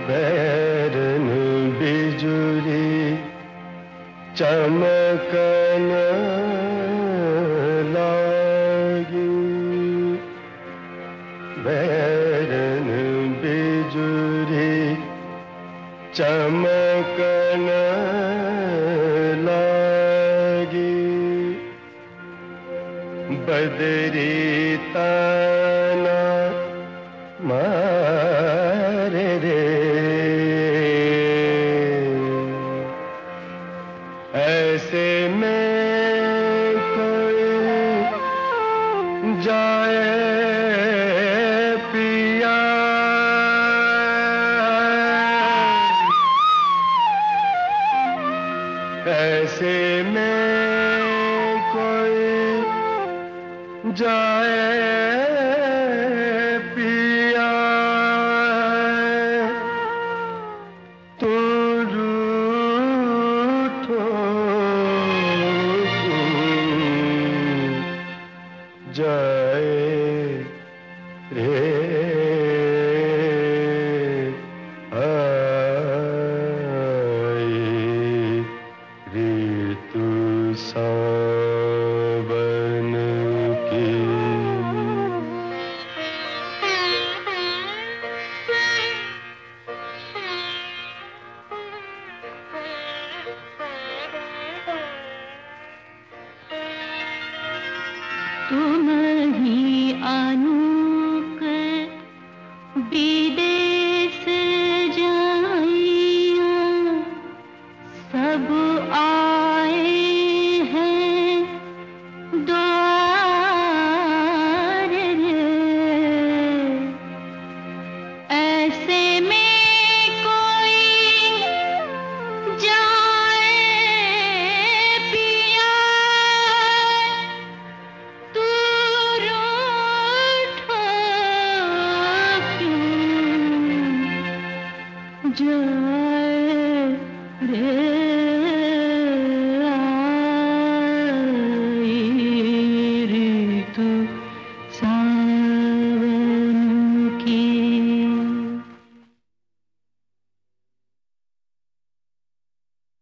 बैरन बिजुरी चमकन लागी। बैरन बिजुरी चमकन लागी। बदरी ताना मारे रे, ऐसे में कोई जाए पिया। ऐसे में कोई जाए पिया। तू रूठो जाए रे। आई ऋतु सावन की। तुम ही अनूक विदेश जाइयो, सब आए हैं द्वार रे। ऐसे में कोई जाए पिया। तू रूठो क्यों जाए रे। आई ऋतु सा